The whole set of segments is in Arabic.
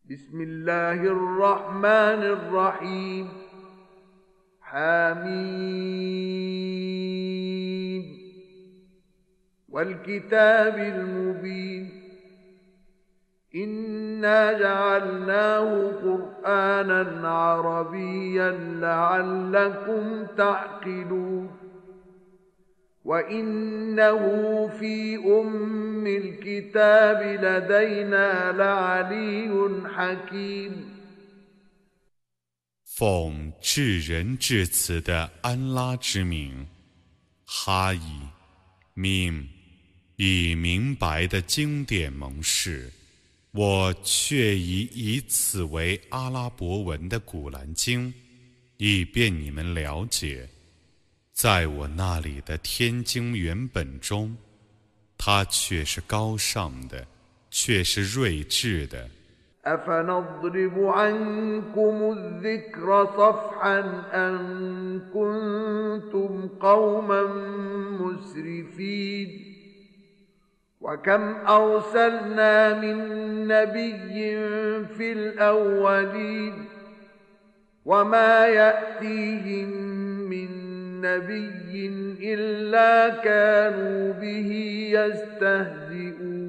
بسم الله الرحمن الرحيم حميم والكتاب المبين إنا جعلناه قرآنا عربيا لعلكم تعقلون وإنه في أم الكتاب لدينا لعلي حكيم 奉至仁至慈的安拉之名，哈伊，命以明白的经典盟誓，我却以此为阿拉伯文的古兰经，以便你们了解，在我那里的天经原本中，它却是高尚的，却是睿智的。 أفنضرب عنكم الذكر صفحا أن كنتم قوما مسرفين وكم أرسلنا من نبي في الأولين وما يأتيهم من نبي إلا كانوا به يستهزئون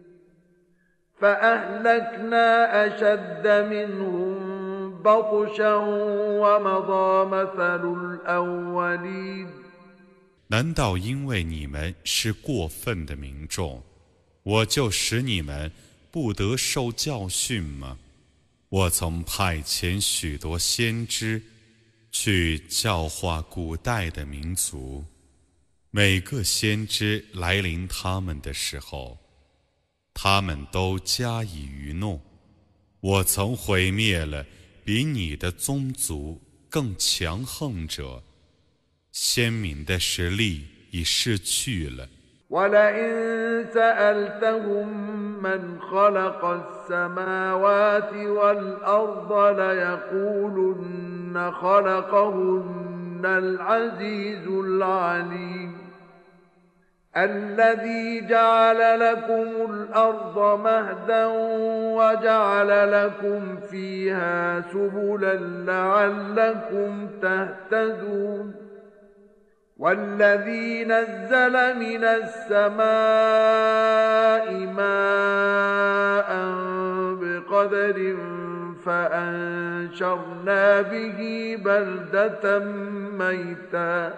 فأهلكنا أشد منهم بطشا ومضى مثل الأولين 难道因为你们是过分的民众，我就使你们不得受教训吗？我曾派遣许多先知去教化古代的民族，每个先知来临他们的时候，他们都加以愚弄。我曾毁灭了比你的宗族更强横者，鲜明的实力已逝去了。 ولئن سألتهم من خلق السماوات والأرض ليقولن خلقهن العزيز العليم الذي جعل لكم الأرض مهدا وجعل لكم فيها سبلا لعلكم تهتدون والذي نزل من السماء ماء بقدر فأنشرنا به بلدة ميتا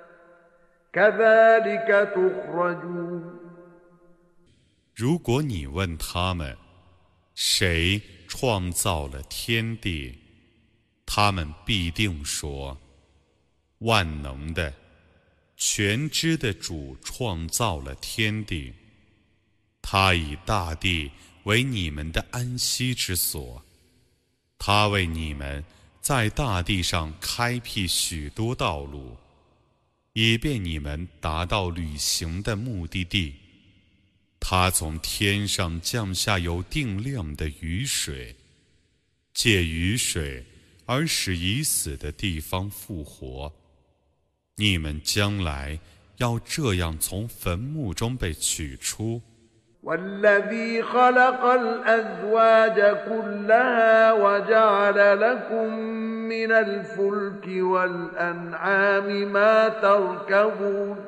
كذلك تخرجون 如果你问他们，谁创造了天地，他们必定说，万能的全知的主创造了天地，他以大地为你们的安息之所，他为你们在大地上开辟许多道路，以便你们达到旅行的目的地。他从天上降下有定量的雨水，借雨水而使已死的地方复活。你们将来要这样从坟墓中被取出。 والذي خلق الأزواج كلها وجعل لكم من الفلك والأنعام ما تركبون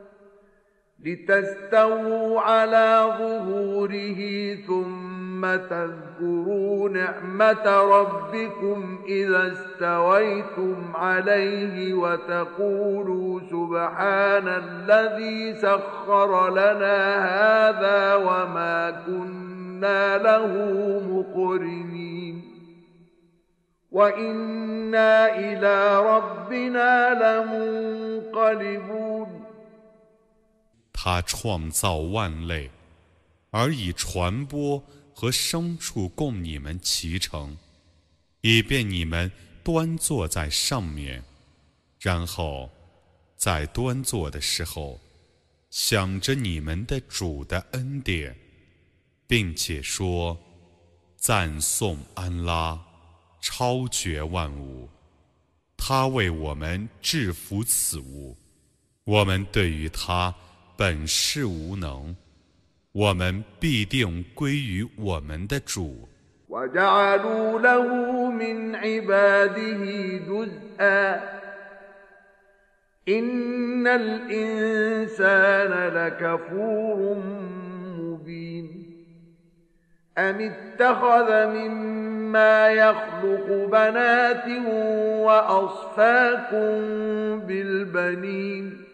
لتستووا على ظهوره ثم تذكروا نعمة ربكم إذا استويتم عليه وتقولوا سبحان الذي سخر لنا هذا وما كنا له مقرنين وإنا إلى ربنا لمنقلبون 他创造万类，而以传播和牲畜供你们骑乘，以便你们端坐在上面，然后在端坐的时候想着你们的主的恩典，并且说赞颂安拉，超绝万物，他为我们制服此物，我们对于他本是无能，我们必定归于我们的主。 وجعلوا له من عباده جزءا إن الإنسان لكفور مبين أم اتخذ مما يخلق بنات وأصفاكم بالبنين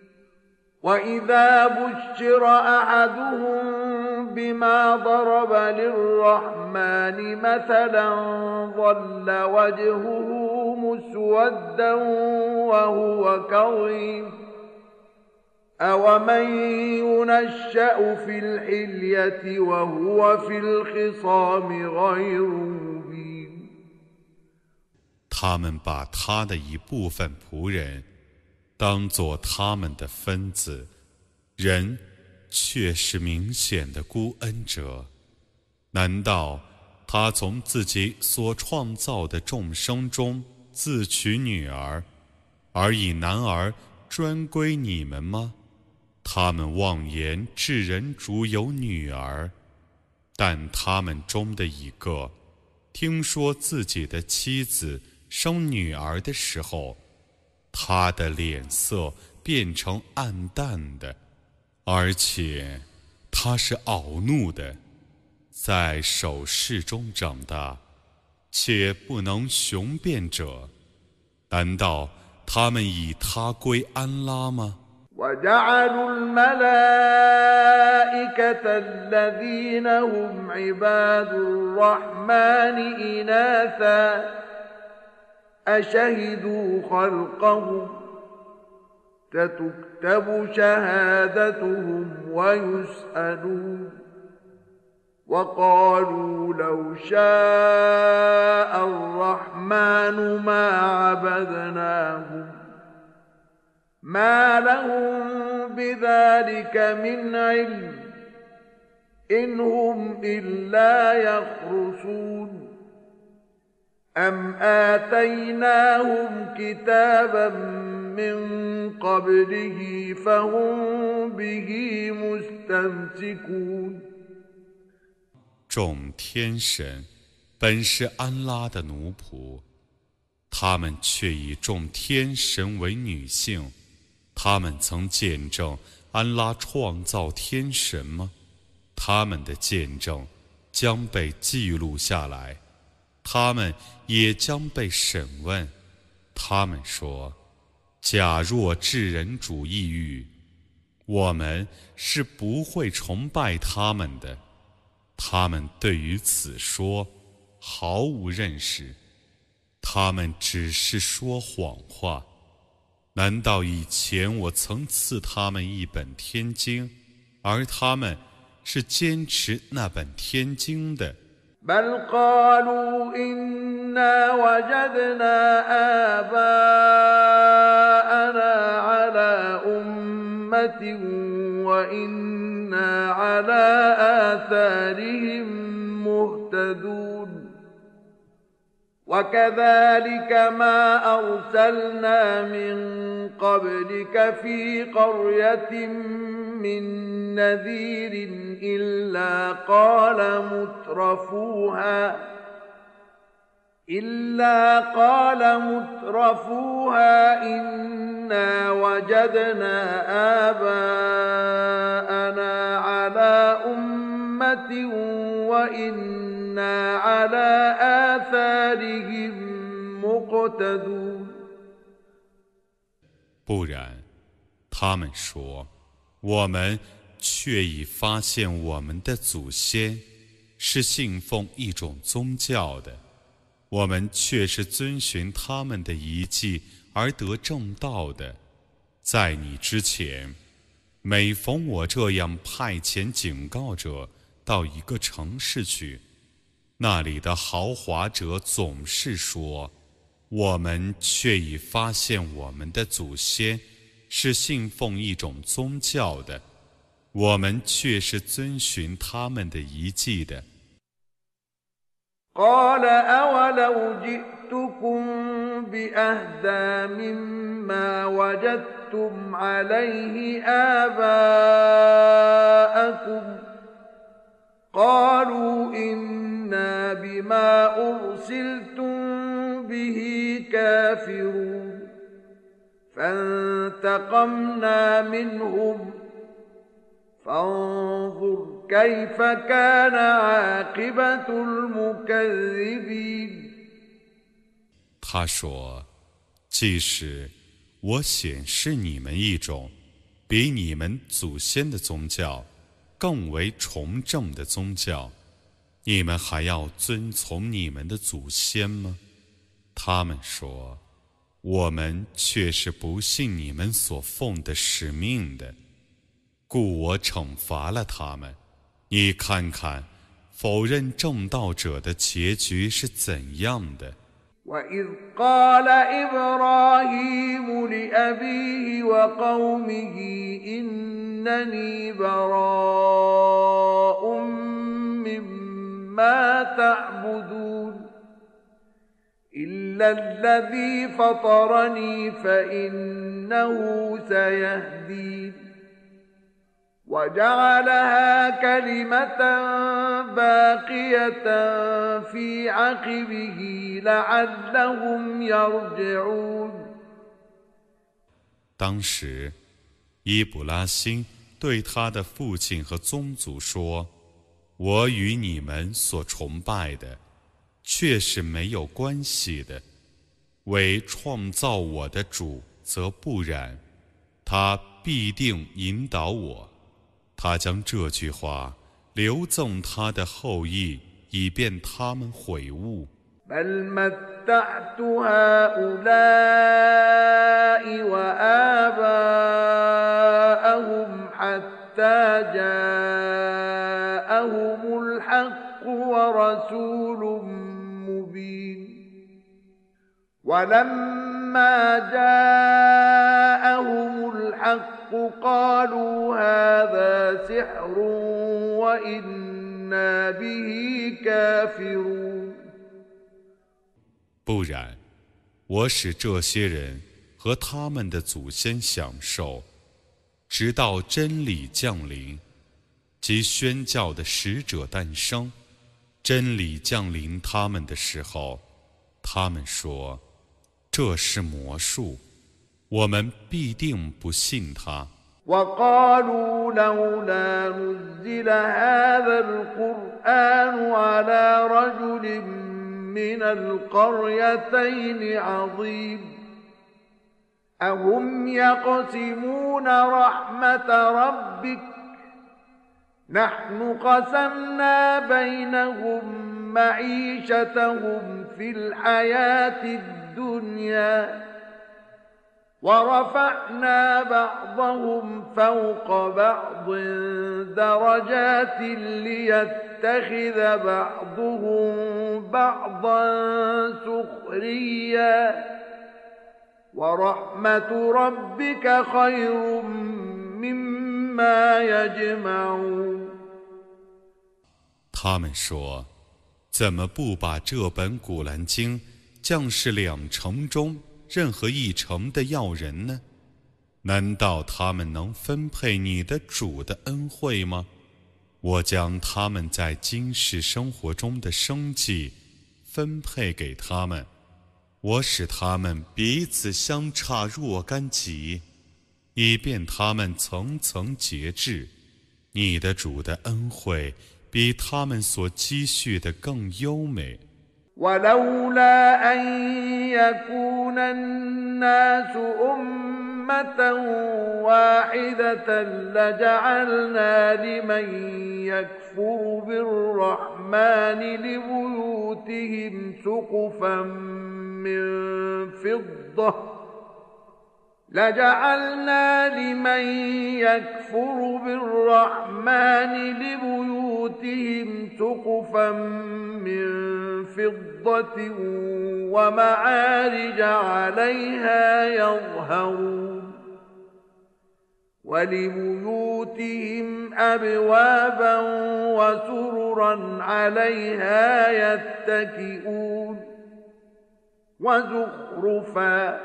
وإذا بشر أحدهم بما ضرب للرحمن مثلا ظل وجهه مسودا وهو كظيم أومن ينشأ في الحلية وهو في الخصام غير مبين 他们把他的一部分仆人当作他们的分子，人却是明显的孤恩者。难道他从自己所创造的众生中自取女儿，而以男儿专归你们吗？他们妄言至人主有女儿，但他们中的一个听说自己的妻子生女儿的时候，他的脸色变成暗淡的，而且他是恼怒的，在手势中长大，且不能雄辩者，难道他们以他归安拉吗 وجعلوا الملائكة الذين هم عباد الرحمن إناثا أشهدوا خلقهم ستكتب شهادتهم ويسألون وقالوا لو شاء الرحمن ما عبدناهم ما لهم بذلك من علم إن هم إلا يخرصون أم آتيناهم كتابا من قبله فهم به مستمسكون 众天神本是安拉的奴仆，他们却以众天神为女性。他们曾见证安拉创造天神吗？他们的见证将被记录下来，他们也将被审问。他们说，假若至人主意欲，我们是不会崇拜他们的。他们对于此说毫无认识，他们只是说谎话。难道以前我曾赐他们一本天经，而他们是坚持那本天经的 بل قالوا إنا وجدنا آباءنا على أمة وإنا على آثارهم مهتدون وكذلك ما أرسلنا من قبلك في قرية من نذير إلا قال مترفوها إنا وجدنا آباءنا على أمة وإنا على آثارهم مقتدون 不然，他们说，我们却已发现我们的祖先是信奉一种宗教的，我们却是遵循他们的遗迹而得正道的。在你之前，每逢我这样派遣警告者到一个城市去，那里的豪华者总是说，我们却已发现我们的祖先是信奉一种宗教的，我们却是遵循他们的遗迹的。 قال أولو جئتكم بأهدى مما وجدتم عليه آباءكم قالوا إنا بما أرسلتم به كافرون فانتقمنا منهم فانظر كيف كان عاقبة المكذبين 他说，即使我显示你们一种比你们祖先的宗教更为崇正的宗教，你们还要遵从你们的祖先吗？他们说，我们却是不信你们所奉的使命的，故我惩罚了他们。你看看否认正道者的结局是怎样的。 وإذ قال إبراهيم لأبيه وقومه إنني براء مما تعبدون إلا الذي فطرني فإنه سيهدين وجعلها كلمة باقية في عقبه لعلهم يرجعون 当时，伊卜拉欣对他的父亲和宗族说：“我与你们所崇拜的，却是没有关系的。为创造我的主则不然，他必定引导我。”他将这句话留赠他的后裔，以便他们悔悟。 بل متعت هؤلاء وآباءهم حتى جاءهم الحق ورسول مبين ولما جاءهم الحق قالوا هذا سحر وإنا به كافرون 不然，我使这些人和他们的祖先享受，直到真理降临，即宣教的使者诞生。真理降临他们的时候，他们说：“这是魔术。”我们必定不信他。 وقالوا لولا نزل هذا القرآن على رجل من القريتين عظيم أهم يقسمون رحمة ربك نحن قسمنا بينهم معيشتهم في الحياة الدنيا ورفعنا بعضهم فوق بعض درجات ليتخذ بعضهم بعضا سخريا ورحمة ربك خير مما يجمعون 他们说，怎么不把这本古兰经降示两城中任何一城的要人呢？难道他们能分配你的主的恩惠吗？我将他们在今世生活中的生计分配给他们，我使他们彼此相差若干级，以便他们层层节制。你的主的恩惠比他们所积蓄的更优美。 ولولا أن يكون الناس أمة واحدة لجعلنا لمن يكفر بالرحمن لبيوتهم سقفا من فضة لجعلنا لمن يكفر بالرحمن لبيوتهم سقفا من فضة ومعارج عليها يظهرون ولبيوتهم أبوابا وسررا عليها يتكئون وزخرفا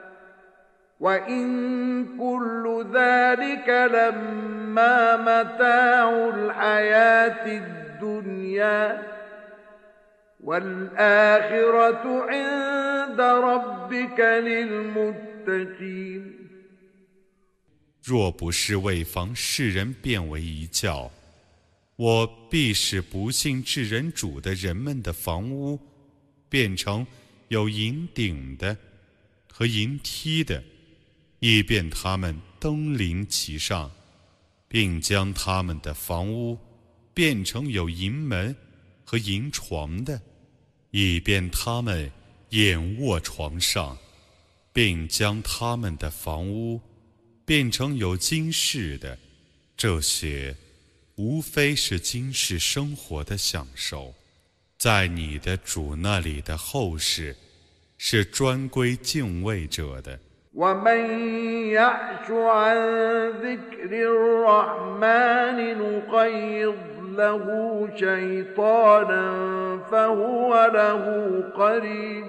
وإن كل ذلك لما متاع الحياة الدنيا والآخرة عند ربك للمتقين 若不是为防世人变为一教，我必使不信至人主的人们的房屋变成有银顶的和银梯的，以便他们登临其上，并将他们的房屋变成有银门和银床的，以便他们仰卧床上，并将他们的房屋变成有金饰的，这些无非是今世生活的享受，在你的主那里的后世是专归敬畏者的。 ومن يعش عن ذكر الرحمن نقيض له شيطانا فهو له قرين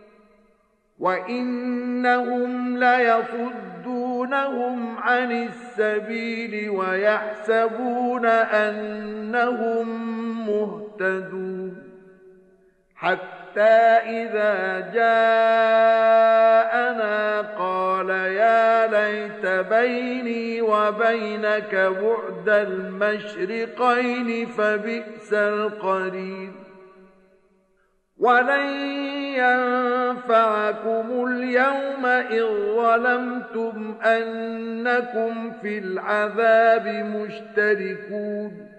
وإنهم ليصدونهم عن السبيل ويحسبون أنهم مهتدون حتى إذا جاءنا قال يا ليت بيني وبينك بعد المشرقين فبئس القرين ولن ينفعكم اليوم إذ ظلمتم أنكم في العذاب مشتركون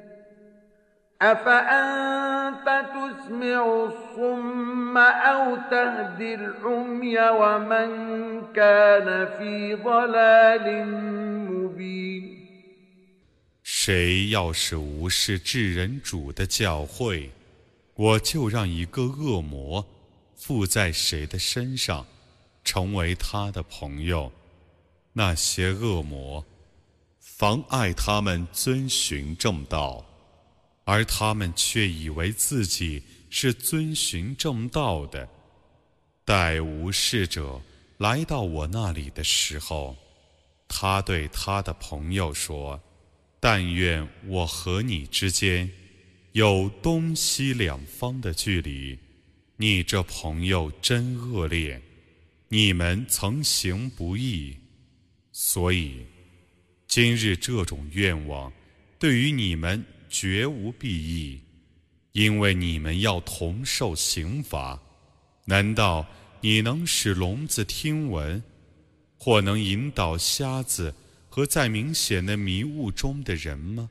أفأنت تسمع الصم أو تهدي العمي ومن كان في ضلال مبين 谁要是无视至人主的教诲，我就让一个恶魔附在谁的身上，成为他的朋友。那些恶魔妨碍他们遵循正道，而他们却以为自己是遵循正道的。待无事者来到我那里的时候，他对他的朋友说：但愿我和你之间有东西两方的距离，你这朋友真恶劣，你们曾行不义，所以今日这种愿望对于你们绝无裨益，因为你们要同受刑罚。难道你能使聋子听闻，或能引导瞎子和在明显的迷雾中的人吗？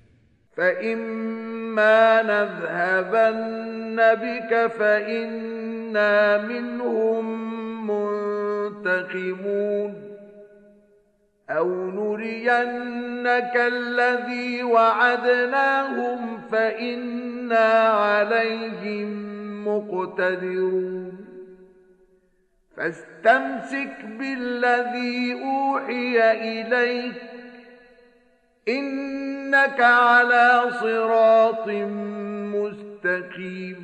فإما نذهبن بك فإنا منهم منتقمون أو نرينك الذي وعدناهم فإنا عليهم مقتدرون فاستمسك بالذي أوحي إليك إنك على صراط مستقيم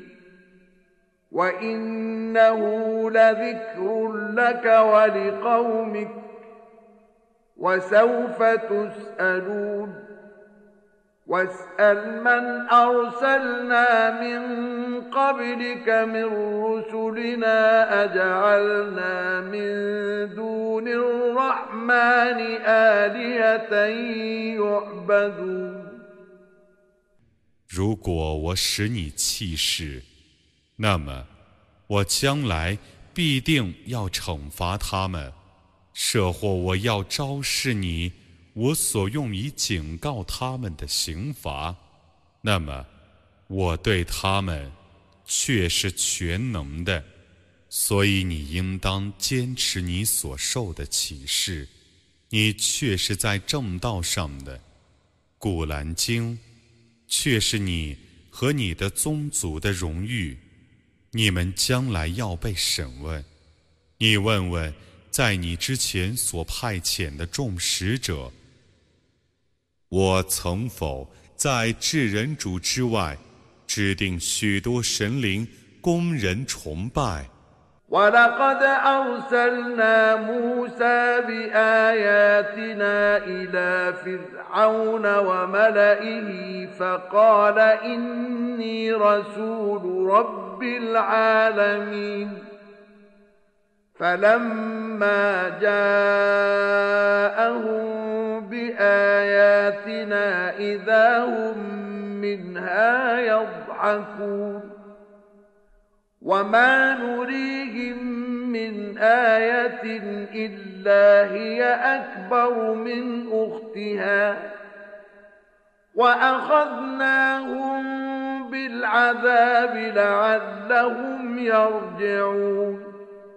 وإنه لذكر لك ولقومك وسوف تسألون واسأل من أرسلنا من قبلك من رسلنا أجعلنا من دون الرحمن آلهة يعبدون 如果我使你弃世，那么我将来必定要惩罚他们，设或我要昭示你我所用以警告他们的刑罚，那么我对他们却是全能的，所以你应当坚持你所受的启示，你却是在正道上的。古兰经却是你和你的宗族的荣誉，你们将来要被审问。你问问在你之前所派遣的众使者，我曾否在至人主之外制定许多神灵供人崇拜？ ولقد أرسلنا موسى بآياتنا إلى فرعون وملئه فقال إني رسول رب العالمين فلما جاءهم بآياتنا إذا هم منها يضحكون وما نريهم من آية إلا هي أكبر من أختها وأخذناهم بالعذاب لعلهم يرجعون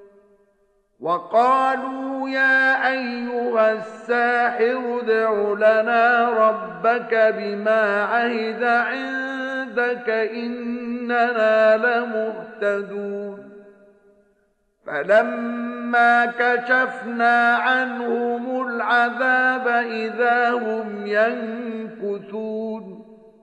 وقالوا يا أيها الساحر ادع لنا ربك بما عهد عندك إننا لمهتدون فلما كشفنا عنهم العذاب إذا هم ينكثون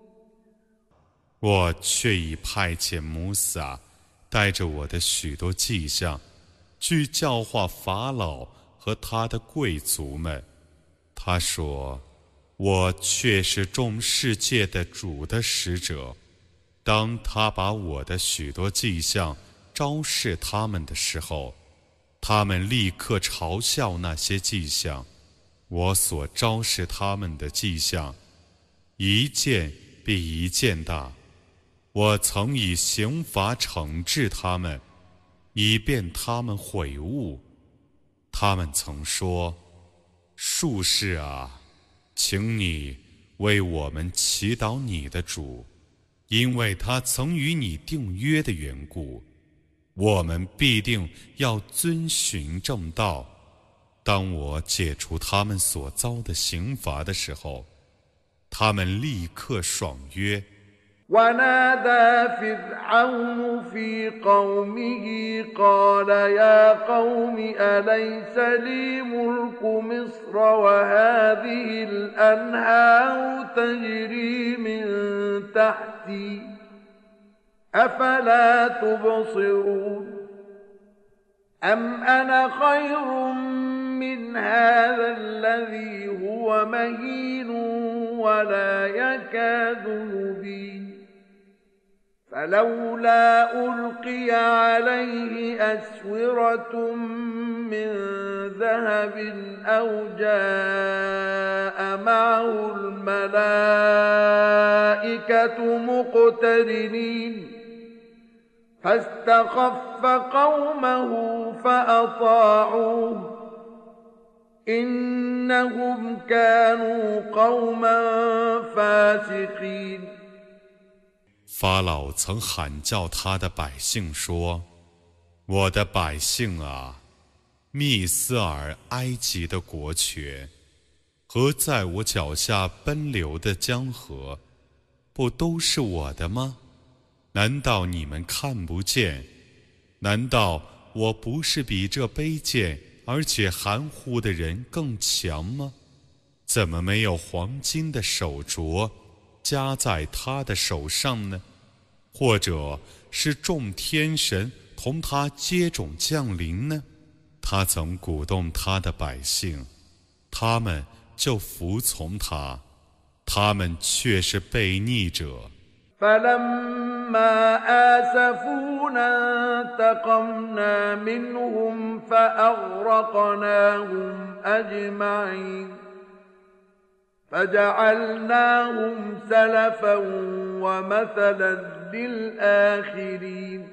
我却已派遣摩撒带着我的许多迹象去教化法老和他的贵族们。他说：“我却是众世界的主的使者。”当他把我的许多迹象昭示他们的时候，他们立刻嘲笑那些迹象。我所昭示他们的迹象，一件比一件大。我曾以刑罚惩治他们，以便他们悔悟。他们曾说：“术士啊，请你为我们祈祷你的主，因为他曾与你订约的缘故，我们必定要遵循正道。”当我解除他们所遭的刑罚的时候，他们立刻爽约。 ونادى فرعون في قومه قال يا قوم أليس لي ملك مصر وهذه الأنهار تجري من تحتي أفلا تبصرون أم أنا خير من هذا الذي هو مهين ولا يكاد يبين فلولا ألقي عليه أسورة من ذهب أو جاء معه الملائكة مقترنين فاستخف قومه فأطاعوه إنهم كانوا قوما فاسقين 法老曾喊叫他的百姓说：“我的百姓啊，密斯尔、埃及的国权和在我脚下奔流的江河，不都是我的吗？难道你们看不见？难道我不是比这卑贱而且含糊的人更强吗？怎么没有黄金的手镯加在他的手上呢？或者是众天神同他接踵降临呢？他曾鼓动他的百姓，他们就服从他，他们却是悖逆者。 فلما آسفونا انتقمنا منهم فأغرقناهم أجمعين فجعلناهم سلفا ومثلا للآخرين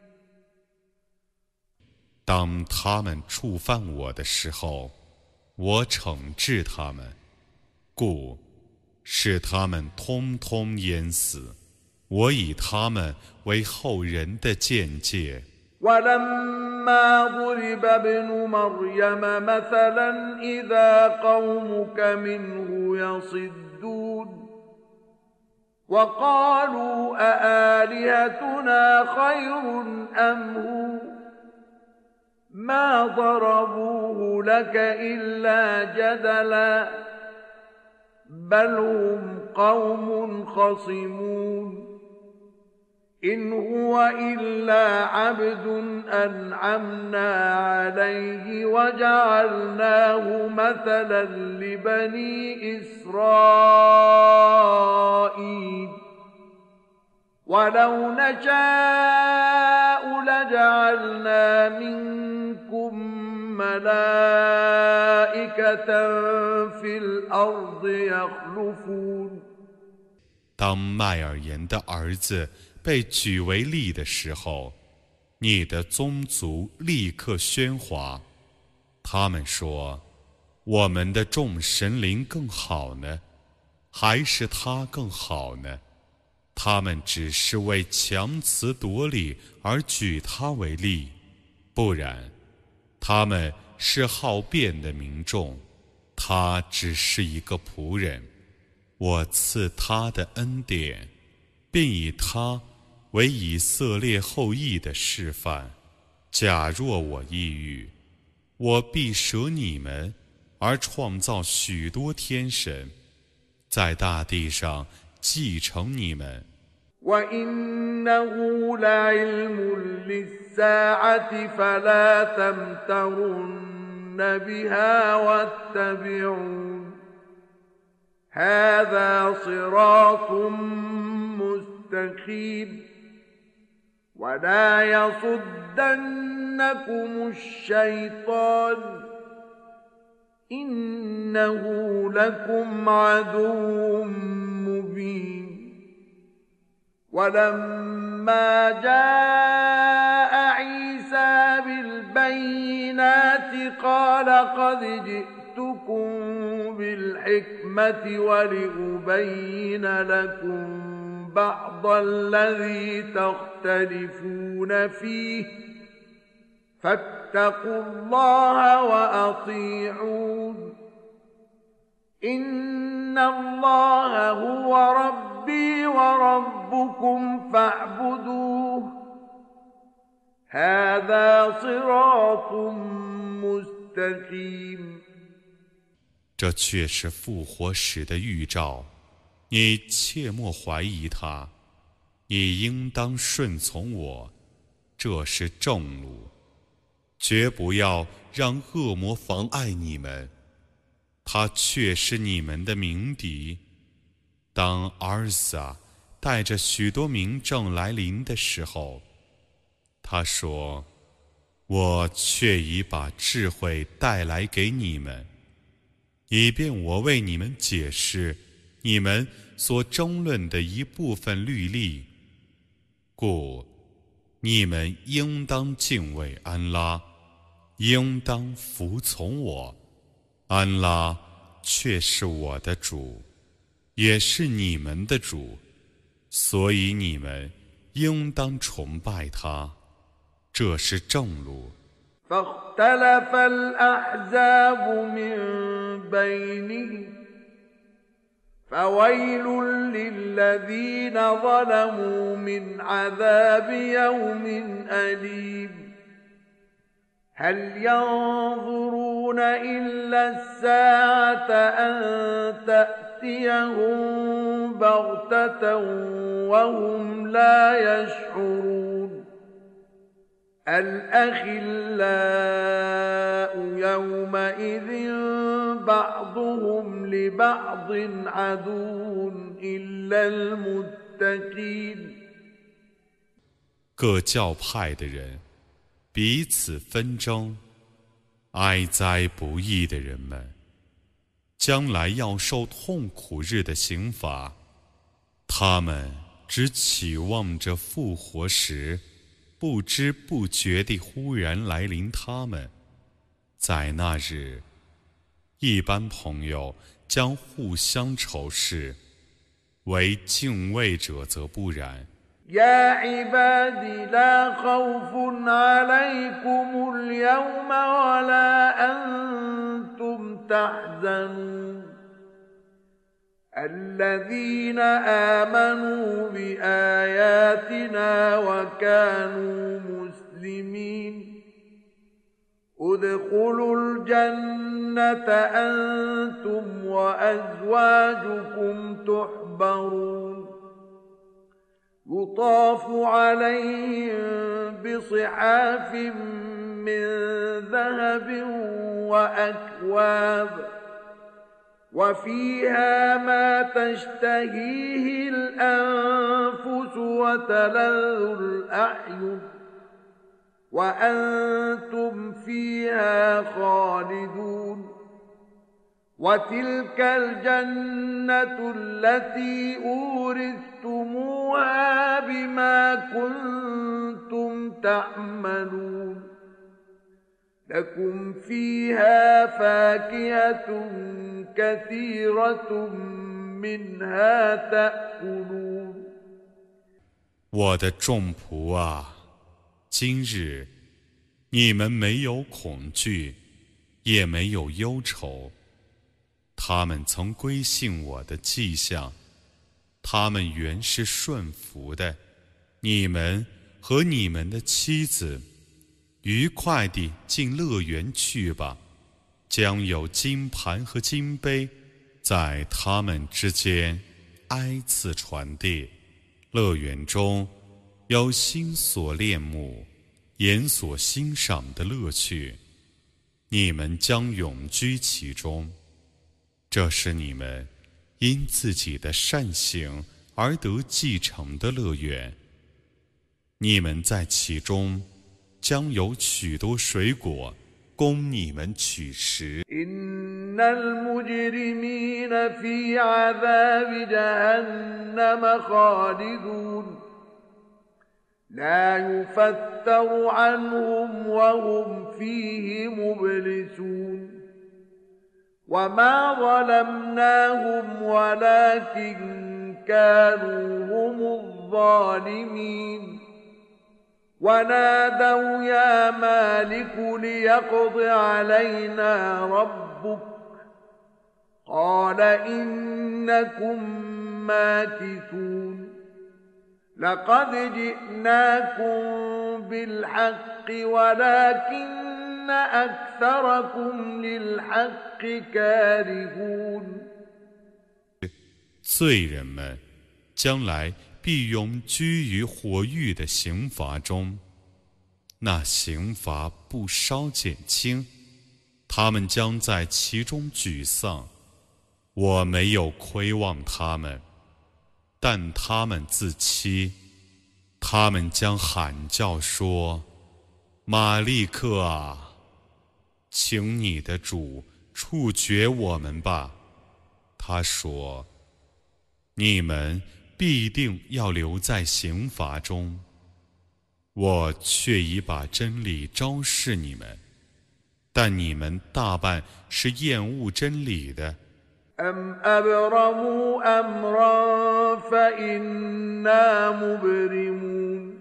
当他们触犯我的时候，我惩治他们，故使他们通通淹死。我以他们为后人的见解。 ولما ضرب ابن مريم مثلا إذا قومك منه يصدون وقالوا أآلهتنا خير أم هو ما ضربوه لك إلا جدلا بل هم قوم خصمون إن هو إلا عبد أنعمنا عليه وجعلناه مثلا لبني إسرائيل ولو نشاء لجعلنا منكم ملائكة في الأرض يخلفون 当麦尔言的儿子被举为例的时候，你的宗族立刻喧哗。他们说：“我们的众神灵更好呢，还是他更好呢？”他们只是为强词夺理而举他为例，不然，他们是好辩的民众，他只是一个仆人。我赐他的恩典，并以他为以色列后裔的示范。假若我意欲，我必舍你们，而创造许多天神，在大地上继承你们。 وإنه لعلم للساعة فلا تمترن بها واتبعون هذا صراط مستقيم ولا يصدنكم الشيطان إنه لكم عدو مبين ولما جاء عيسى بالبينات قال قد جئتكم بالحكمة ولأبين لكم بعض الذي تختلفون فيه فاتقوا الله وأطيعون إن الله هو ربي وربكم فاعبدوه هذا صراط مستقيم 这却是复活时的预兆，你切莫怀疑它，你应当顺从我，这是正路，绝不要让恶魔妨碍你们，他却是你们的鸣笛。当阿尔撒带着许多民众来临的时候，他说：“我却已把智慧带来给你们，以便我为你们解释你们所争论的一部分律例。故你们应当敬畏安拉，应当服从我。安拉却是我的主，也是你们的主，所以你们应当崇拜他，这是正路。” فاختلف الأحزاب من بينهم فويل للذين ظلموا من عذاب يوم أليم هل ينظرون إلا الساعة أن تأتيهم بغتة وهم لا يشعرون الأخلاء يومئذ بعضهم لبعض عدو إلا المتقين 各教派的人彼此纷争，哀哉不义的人们，将来要受痛苦日的刑罚。他们只期望着复活时不知不觉地忽然来临他们，在那日，一般朋友将互相仇视，为敬畏者则不然。 يا عبادي لا خوف عليكم اليوم ولا أنتم تحزنون الذين آمنوا بآياتنا وكانوا مسلمين ادخلوا الجنة أنتم وأزواجكم تحبرون يطاف عليهم بصحاف من ذهب وأكواب وفيها ما تشتهيه الأنفس وتلذ الأعين وأنتم فيها خالدون وتلك الجنة التي أورثتموها بما كنتم تعملون لكم فيها فاكهة كثيرة منها تأكلون 我的众仆啊，今日你们没有恐惧，也没有忧愁。他们曾归信我的迹象，他们原是顺服的。你们和你们的妻子，愉快地进乐园去吧，将有金盘和金杯在他们之间挨次传递。乐园中有心所恋慕、眼所欣赏的乐趣，你们将永居其中。这是你们因自己的善行而得继承的乐园，你们在其中将有许多水果供你们取食。 إن المجرمين في عذاب جهنم خالدون لا يفتر عنهم وهم فيه مبلسون وما ظلمناهم ولكن كانوا هم الظالمين ونادوا يا مالك ليقض علينا ربك قال إنكم ماكثون لقد جئناكم بالحق ولكن أكثركم للحق كارهون 罪人们将来必永居于火狱的刑罚中，那刑罚不稍减轻，他们将在其中沮丧。我没有亏望他们，但他们自欺，他们将喊叫说：马利克啊，请你的主处决我们吧。他说：你们必定要留在刑罚中，我却已把真理昭示你们，但你们大半是厌恶真理的。 أم أبرموا أمرا فإنا مبرمون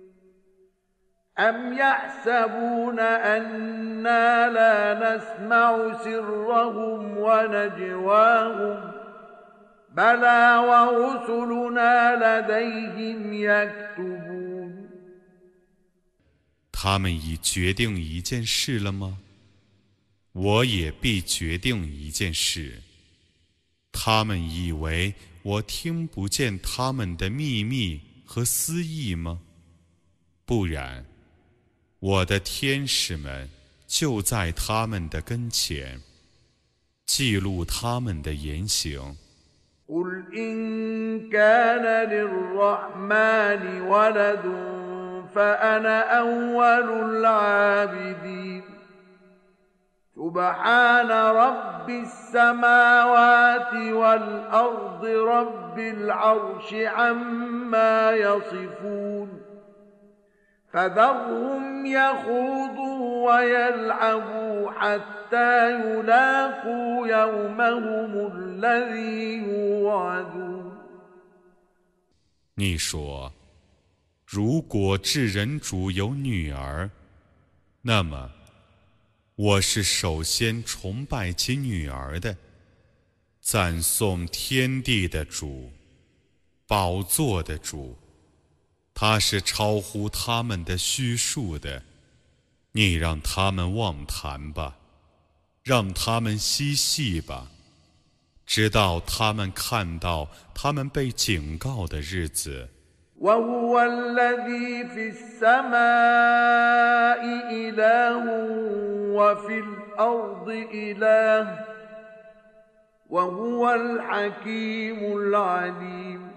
أم يحسبون أنا لا نسمع سرهم ونجواهم بلى ورسلنا لديهم يكتبون 他们已决定一件事了吗？我也必决定一件事。他们以为我听不见他们的秘密和私意吗？不然，我的天使们就在他们的跟前，记录他们的言行。 قل إن كان للرحمن ولد فأنا أول العابدين سبحان رب السماوات والأرض رب العرش عما يصفون فذرهم يخوضوا ويلعبوا حتى يلاقوا يومهم الذي يوعدون 你说，如果至人主有女儿，那么我是首先崇拜其女儿的，赞颂天地的主，宝座的主，他是超乎他们的虚数的。你让他们妄谈吧，让他们嬉戏吧，直到他们看到他们被警告的日子。 وهو الذي في السماء إله وفي الأرض إله وهو الحكيم العليم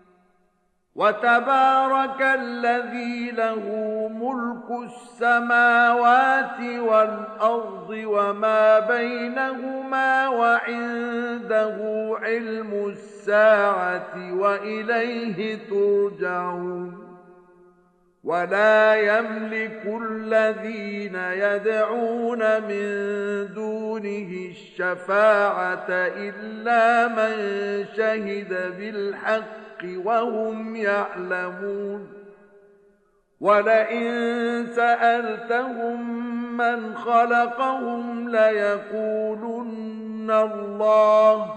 وتبارك الذي له ملك السماوات والأرض وما بينهما وعنده علم الساعة وإليه ترجعون ولا يملك الذين يدعون من دونه الشفاعة إلا من شهد بالحق وهم يعلمون ولئن سألتهم من خلقهم ليقولن الله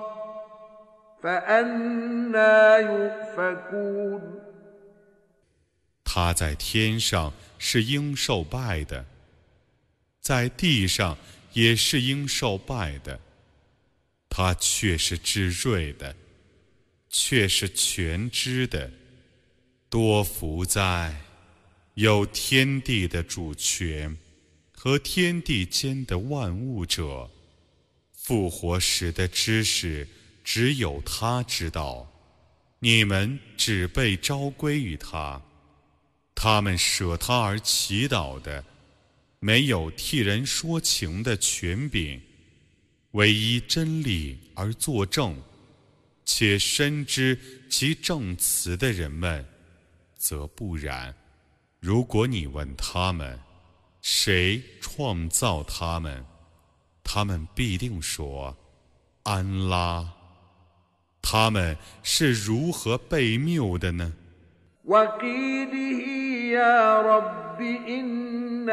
فأنى يؤفكون 他在天上是应受拜的，在地上也是应受拜的，他却是至睿的，却是全知的。多福在有天地的主权和天地间的万物者，复活时的知识只有他知道，你们只被召归于他。他们舍他而祈祷的，没有替人说情的权柄，唯依真理而作证，且深知其证词的人们，则不然。如果你问他们，谁创造他们，他们必定说，安拉。他们是如何被谬的呢 وقيله يا رب إن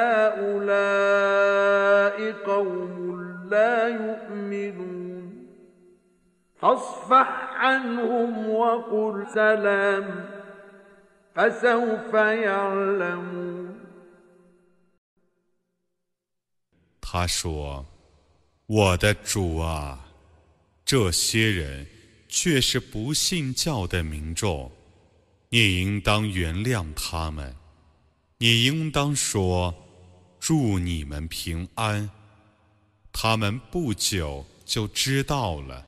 هؤلاء قوم لا يؤمنون فاصفح عنهم وقل سلام فسوف يعلمون 他说，我的主啊，这些人却是不信教的民众，你应当原谅他们，你应当说，祝你们平安。他们不久就知道了。